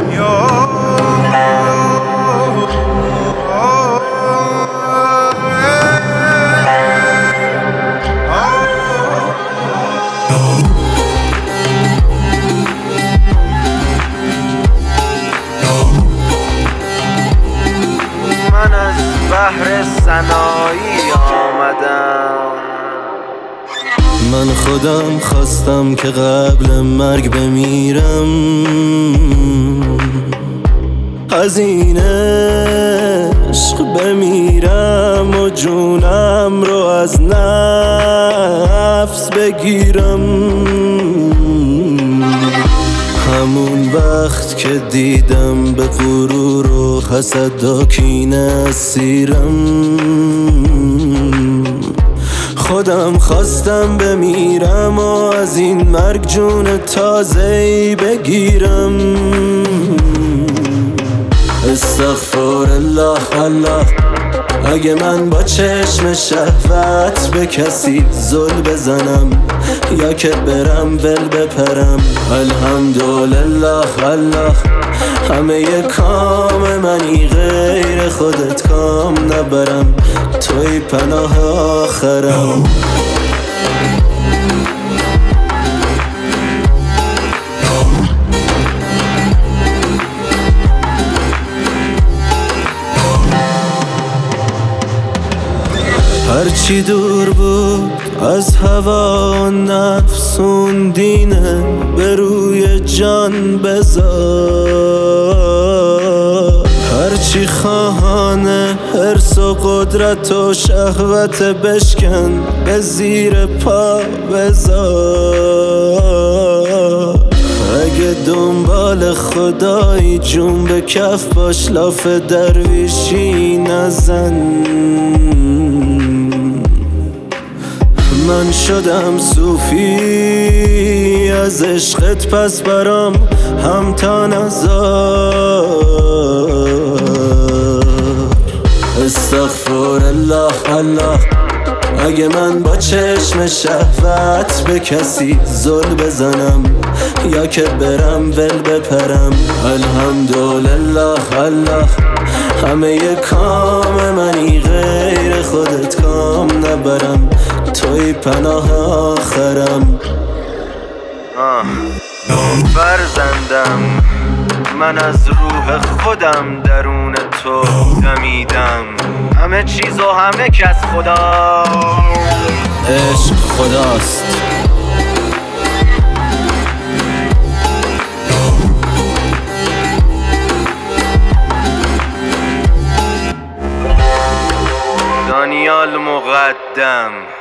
من از بحر سنایی آمدم. من خودم خواستم که قبل مرگ بمیرم، از این عشق بمیرم و جونم رو از نفس بگیرم. همون وقت که دیدم به غرور و حسد و کینه اسیرم، خودم خواستم بمیرم و از این مرگ جون تازه‌ای بگیرم. استغفرالله الله، اگه من با چشم شهوت به کسی زل بزنم یا که برم ول بپرم. الحمدلله الله، همه کام منی غیر خودت کام نبرم، توی پناه آخرم. هرچی دور بود از هوا و نفس، اون دینه به روی جان بذار. هرچی خواهانه حرص و قدرت و شهوت بشکن به زیر پا بذار. اگه دنبال خدایی جون به کف باش، لاف درویشی نزن. من شدم صوفی از عشقت، پس برام همتا نذار. استغفرالله الله، اگه من با چشم شهوت به کسی زل بزنم یا که برم ول بپرم. الحمدلله الله، همه کام منی غیر خودت کام نبرم، توی پناه آخرم. فرزندم، من از روح خودم درون تو دمیدم. همه چیز و همه کس خدا، عشق خداست. دانیال مقدم.